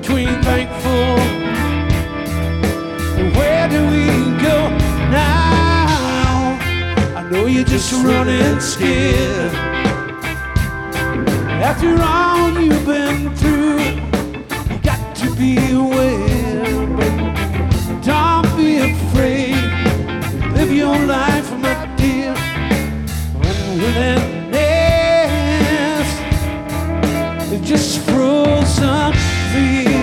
between thankful. Where do we go now? I know you're just running scared. After all you've been through, you got to be aware. But don't be afraid. Live your life, my dear. When